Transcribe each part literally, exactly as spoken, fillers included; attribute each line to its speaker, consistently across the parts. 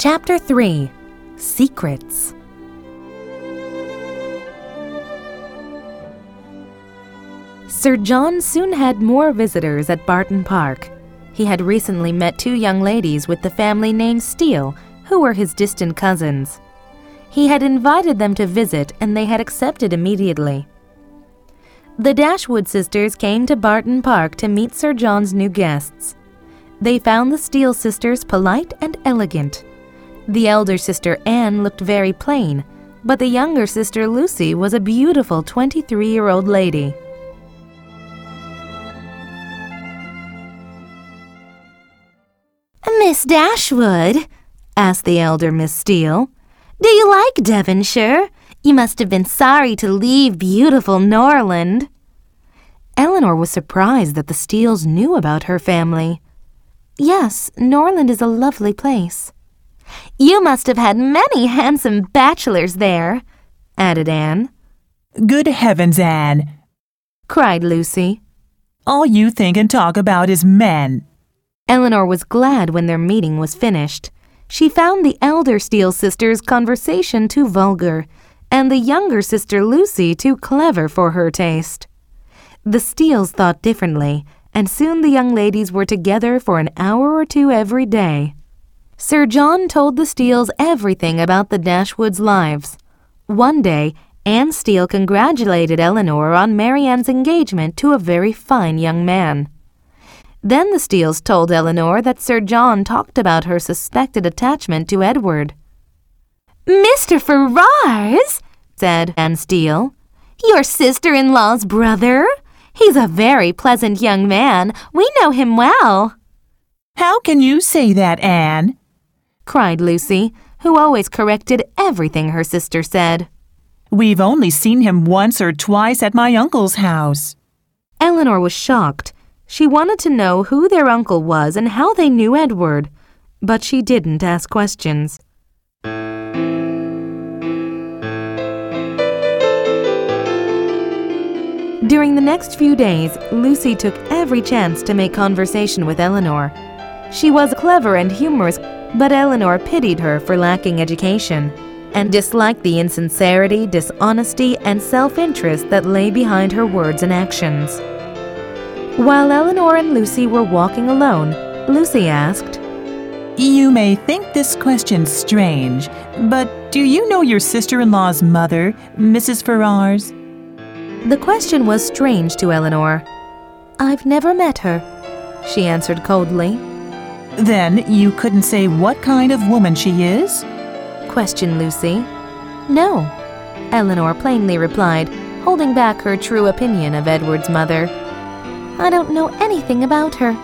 Speaker 1: Chapter three. Secrets. Sir John soon had more visitors at Barton Park. He had recently met two young ladies with the family name Steele, who were his distant cousins. He had invited them to visit, and they had accepted immediately. The Dashwood sisters came to Barton Park to meet Sir John's new guests. They found the Steele sisters polite and elegant. The elder sister Anne looked very plain, but the younger sister Lucy was a beautiful twenty-three-year-old lady.
Speaker 2: "Miss Dashwood," asked the elder Miss Steele, "do you like Devonshire? You must have been sorry to leave beautiful Norland."
Speaker 1: Elinor was surprised that the Steeles knew about her family. "Yes, Norland is a lovely place."
Speaker 2: "You must have had many handsome bachelors there," added Anne.
Speaker 3: "Good heavens, Anne,"
Speaker 1: cried Lucy.
Speaker 3: "all you think and talk about is men."
Speaker 1: Elinor was glad when their meeting was finished. She found the elder Steele sisters' conversation too vulgar, and the younger sister Lucy too clever for her taste. The Steeles thought differently, and soon the young ladies were together for an hour or two every day. Sir John told the Steeles everything about the Dashwoods' lives. One day, Anne Steele congratulated Elinor on Marianne's engagement to a very fine young man. Then the Steeles told Elinor that Sir John talked about her suspected attachment to Edward.
Speaker 2: "Mister Ferrars," said Anne Steele, "your sister-in-law's brother? He's a very pleasant young man. We know him well."
Speaker 3: "How can you say that, Anne?"
Speaker 1: cried Lucy, who always corrected everything her sister said.
Speaker 3: "We've only seen him once or twice at my uncle's house."
Speaker 1: Elinor was shocked. She wanted to know who their uncle was and how they knew Edward, but she didn't ask questions. During the next few days, Lucy took every chance to make conversation with Elinor. She was clever and humorous, but Elinor pitied her for lacking education and disliked the insincerity, dishonesty, and self-interest that lay behind her words and actions. While Elinor and Lucy were walking alone, Lucy asked,
Speaker 3: "You may think this question strange, but do you know your sister-in-law's mother, Missus Ferrars?"
Speaker 1: The question was strange to Elinor. "I've never met her," she answered coldly.
Speaker 3: "Then you couldn't say what kind of woman she is?"
Speaker 1: questioned Lucy. "No," Elinor plainly replied, holding back her true opinion of Edward's mother. "I don't know anything about her."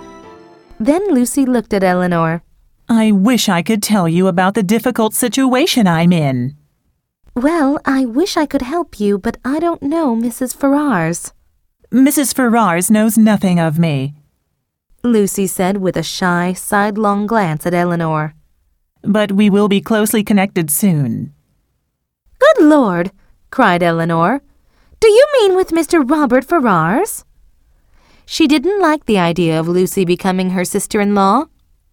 Speaker 1: Then Lucy looked at Elinor.
Speaker 3: "I wish I could tell you about the difficult situation I'm in."
Speaker 1: "Well, I wish I could help you, but I don't know Missus Ferrars."
Speaker 3: "Missus Ferrars knows nothing of me,"
Speaker 1: Lucy said with a shy, sidelong glance at Elinor.
Speaker 3: "But we will be closely connected soon."
Speaker 2: "Good Lord!" cried Elinor. "Do you mean with Mister Robert Ferrars?"
Speaker 1: She didn't like the idea of Lucy becoming her sister-in-law.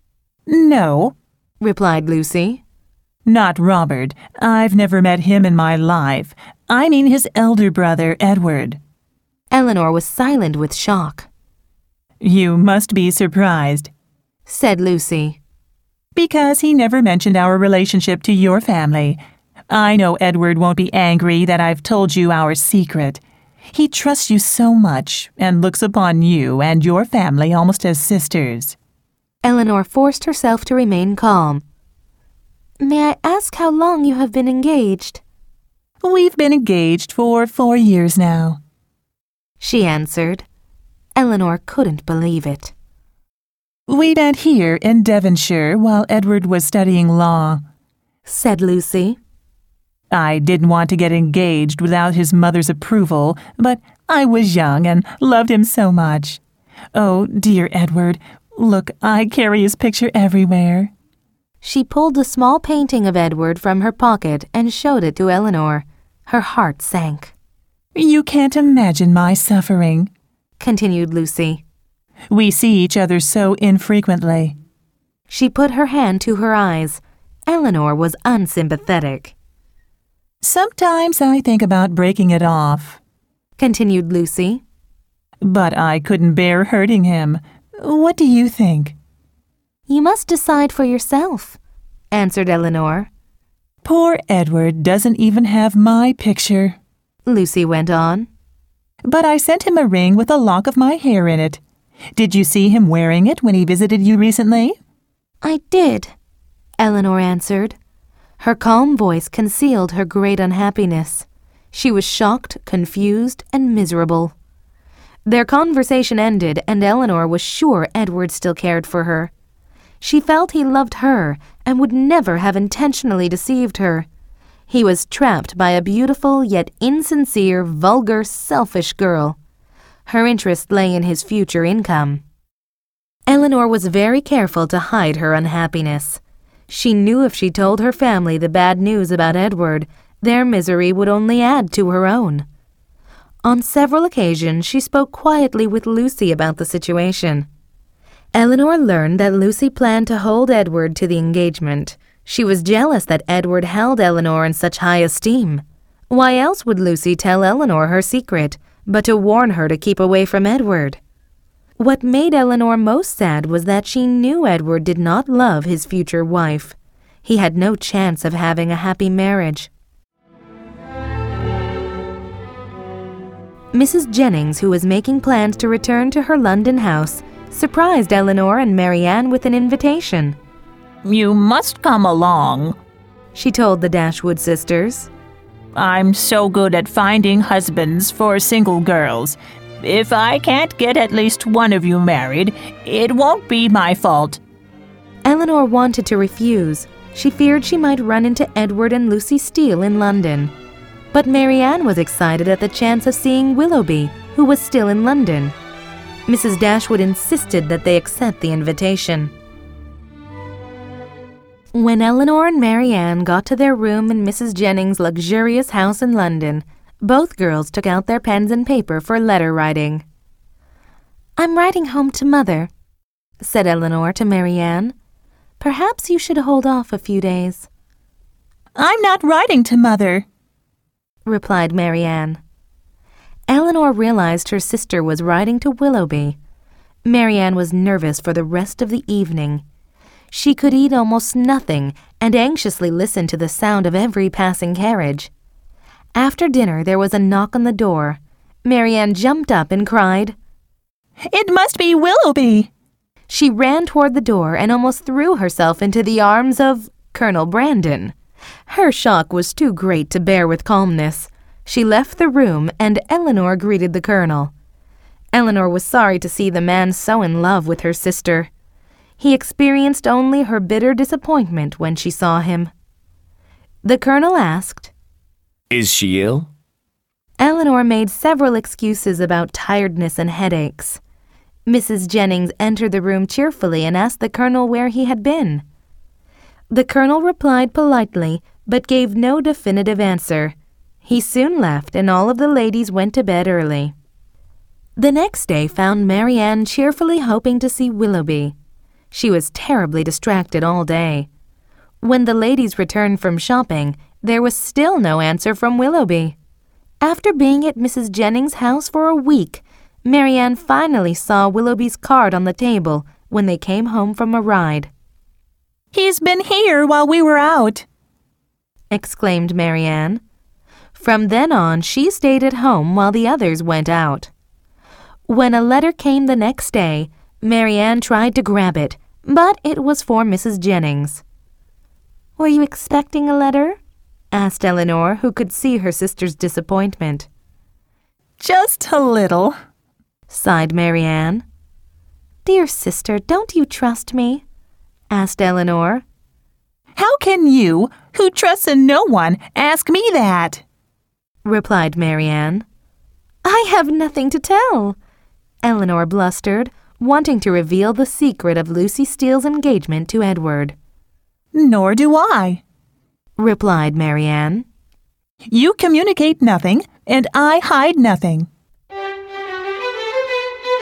Speaker 3: "No,"
Speaker 1: replied Lucy.
Speaker 3: "Not Robert. I've never met him in my life. I mean his elder brother, Edward."
Speaker 1: Elinor was silent with shock.
Speaker 3: "You must be surprised,"
Speaker 1: said Lucy.
Speaker 3: "because he never mentioned our relationship to your family. I know Edward won't be angry that I've told you our secret. He trusts you so much and looks upon you and your family almost as sisters."
Speaker 1: Elinor forced herself to remain calm. "May I ask how long you have been engaged?"
Speaker 3: "We've been engaged for four years now,"
Speaker 1: she answered. Elinor couldn't believe it.
Speaker 3: "We met here in Devonshire while Edward was studying law,"
Speaker 1: said Lucy.
Speaker 3: "I didn't want to get engaged without his mother's approval, but I was young and loved him so much. Oh, dear Edward, look, I carry his picture everywhere."
Speaker 1: She pulled a small painting of Edward from her pocket and showed it to Elinor. Her heart sank.
Speaker 3: "You can't imagine my suffering,"
Speaker 1: continued Lucy.
Speaker 3: "We see each other so infrequently."
Speaker 1: She put her hand to her eyes. Eleanor was unsympathetic.
Speaker 3: Sometimes I think about breaking it off,
Speaker 1: continued Lucy.
Speaker 3: But I couldn't bear hurting him. What do you think?
Speaker 1: You must decide for yourself, answered Eleanor.
Speaker 3: Poor Edward doesn't even have my picture,
Speaker 1: Lucy went on.
Speaker 3: But I sent him a ring with a lock of my hair in it. Did you see him wearing it when he visited you recently?
Speaker 1: I did, Eleanor answered. Her calm voice concealed her great unhappiness. She was shocked, confused, and miserable. Their conversation ended, and Eleanor was sure Edward still cared for her. She felt he loved her and would never have intentionally deceived her. He was trapped by a beautiful yet insincere, vulgar, selfish girl. Her interest lay in his future income. Eleanor was very careful to hide her unhappiness. She knew if she told her family the bad news about Edward, their misery would only add to her own. On several occasions, she spoke quietly with Lucy about the situation. Eleanor learned that Lucy planned to hold Edward to the engagement. She was jealous that Edward held Eleanor in such high esteem. Why else would Lucy tell Eleanor her secret, but to warn her to keep away from Edward? What made Eleanor most sad was that she knew Edward did not love his future wife. He had no chance of having a happy marriage. Missus Jennings, who was making plans to return to her London house, surprised Eleanor and Marianne with an invitation.
Speaker 3: You must come along,
Speaker 1: she told the Dashwood sisters.
Speaker 3: I'm so good at finding husbands for single girls. If I can't get at least one of you married, it won't be my fault.
Speaker 1: Eleanor wanted to refuse. She feared she might run into Edward and Lucy Steele in London. But Marianne was excited at the chance of seeing Willoughby, who was still in London. Missus Dashwood insisted that they accept the invitation. When Eleanor and Marianne got to their room in Missus Jennings' luxurious house in London, both girls took out their pens and paper for letter writing. I'm writing home to Mother, said Eleanor to Marianne. Perhaps you should hold off a few days.
Speaker 3: I'm not writing to Mother, replied
Speaker 1: Marianne. Eleanor realized her sister was writing to Willoughby. Marianne was nervous for the rest of the evening. She could eat almost nothing and anxiously listened to the sound of every passing carriage. After dinner, there was a knock on the door. Marianne jumped up and cried,
Speaker 3: It must be Willoughby!
Speaker 1: She ran toward the door and almost threw herself into the arms of Colonel Brandon. Her shock was too great to bear with calmness. She left the room, and Eleanor greeted the Colonel. Eleanor was sorry to see the man so in love with her sister. He experienced only her bitter disappointment when she saw him. The Colonel asked,
Speaker 4: Is she ill?
Speaker 1: Eleanor made several excuses about tiredness and headaches. Missus Jennings entered the room cheerfully and asked the Colonel where he had been. The Colonel replied politely, but gave no definitive answer. He soon left, and all of the ladies went to bed early. The next day found Marianne cheerfully hoping to see Willoughby. She was terribly distracted all day. When the ladies returned from shopping, there was still no answer from Willoughby. After being at Missus Jennings' house for a week, Marianne finally saw Willoughby's card on the table when they came home from a ride.
Speaker 3: He's been here while we were out,
Speaker 1: exclaimed Marianne. From then on, she stayed at home while the others went out. When a letter came the next day, Marianne tried to grab it, but it was for Missus Jennings. Were you expecting a letter? Asked Eleanor, who could see her sister's disappointment.
Speaker 3: Just a little,
Speaker 1: sighed Marianne. Dear sister, don't you trust me? Asked Eleanor.
Speaker 3: How can you, who trusts in no one, ask me that?
Speaker 1: Replied Marianne. I have nothing to tell, Eleanor blustered, wanting to reveal the secret of Lucy Steele's engagement to Edward.
Speaker 3: Nor do I,
Speaker 1: replied Marianne.
Speaker 3: You communicate nothing, and I hide nothing.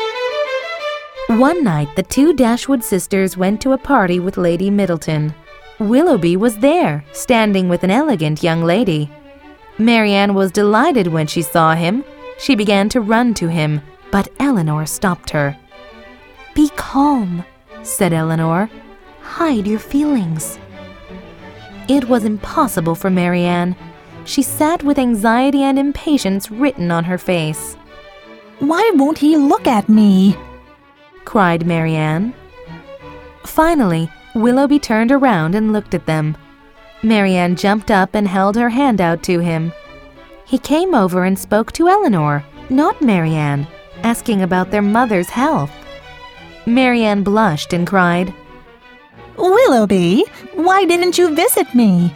Speaker 1: One night, the two Dashwood sisters went to a party with Lady Middleton. Willoughby was there, standing with an elegant young lady. Marianne was delighted when she saw him. She began to run to him, but Elinor stopped her.
Speaker 2: "Be calm," said Elinor. "Hide your feelings."
Speaker 1: It was impossible for Marianne. She sat with anxiety and impatience written on her face.
Speaker 3: "Why won't he look at me?"
Speaker 1: cried Marianne. Finally, Willoughby turned around and looked at them. Marianne jumped up and held her hand out to him. He came over and spoke to Elinor, not Marianne, asking about their mother's health. Marianne blushed and cried,
Speaker 3: "Willoughby, why didn't you visit me?"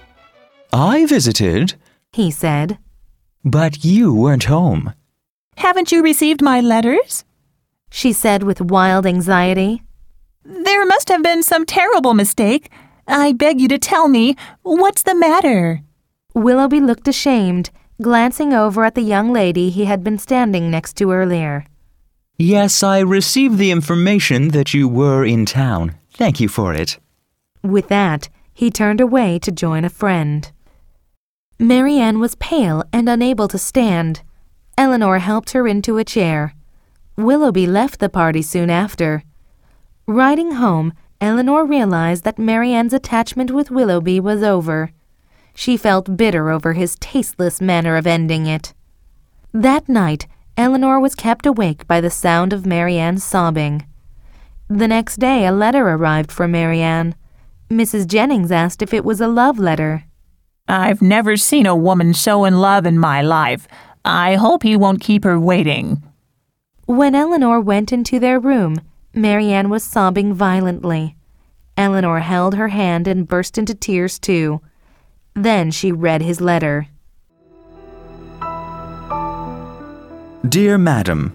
Speaker 5: "I visited,"
Speaker 1: he said.
Speaker 5: "but you weren't home."
Speaker 3: "Haven't you received my letters?"
Speaker 1: she said with wild anxiety.
Speaker 3: "There must have been some terrible mistake. I beg you to tell me, what's the matter?"
Speaker 1: Willoughby looked ashamed, glancing over at the young lady he had been standing next to earlier.
Speaker 5: "Yes, I received the information that you were in town. Thank you for it."
Speaker 1: With that, he turned away to join a friend. Marianne was pale and unable to stand. Elinor helped her into a chair. Willoughby left the party soon after. Riding home, Elinor realized that Marianne's attachment with Willoughby was over. She felt bitter over his tasteless manner of ending it. That night, Elinor was kept awake by the sound of Marianne's sobbing. The next day, a letter arrived for Marianne. Missus Jennings asked if it was a love letter.
Speaker 3: "I've never seen a woman so in love in my life. I hope he won't keep her waiting."
Speaker 1: When Elinor went into their room, Marianne was sobbing violently. Elinor held her hand and burst into tears too. Then she read his letter.
Speaker 5: Dear Madam,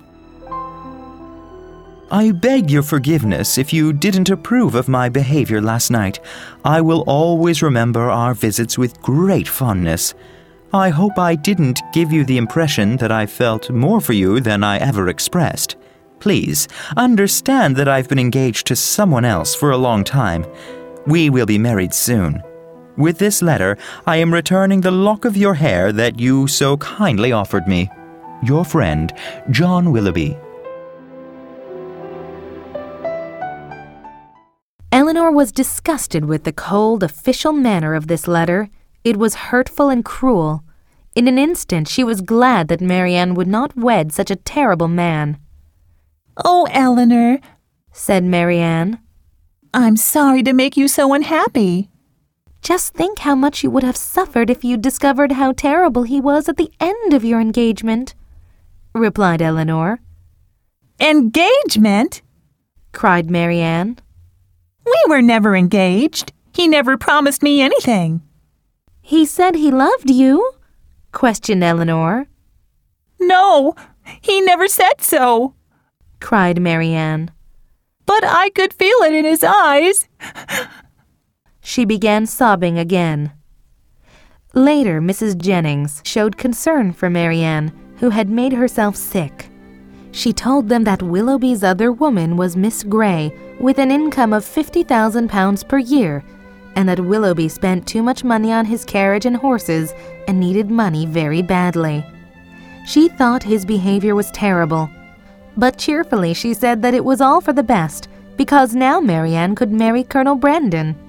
Speaker 5: I beg your forgiveness if you didn't approve of my behavior last night. I will always remember our visits with great fondness. I hope I didn't give you the impression that I felt more for you than I ever expressed. Please understand that I've been engaged to someone else for a long time. We will be married soon. With this letter, I am returning the lock of your hair that you so kindly offered me. Your friend, John Willoughby.
Speaker 1: Elinor was disgusted with the cold, official manner of this letter. It was hurtful and cruel. In an instant, she was glad that Marianne would not wed such a terrible man.
Speaker 3: "Oh, Elinor,"
Speaker 1: said Marianne.
Speaker 3: "I'm sorry to make you so unhappy."
Speaker 1: "Just think how much you would have suffered if you discovered how terrible he was at the end of your engagement," replied Elinor.
Speaker 3: "Engagement?"
Speaker 1: cried Marianne.
Speaker 3: "We were never engaged. He never promised me anything."
Speaker 1: "He said he loved you?" questioned Elinor.
Speaker 3: "No, he never said so,"
Speaker 1: cried Marianne.
Speaker 3: "But I could feel it in his eyes."
Speaker 1: She began sobbing again. Later, Missus Jennings showed concern for Marianne, who had made herself sick. She told them that Willoughby's other woman was Miss Grey, with an income of fifty thousand pounds per year, and that Willoughby spent too much money on his carriage and horses and needed money very badly. She thought his behavior was terrible, but cheerfully she said that it was all for the best, because now Marianne could marry Colonel Brandon.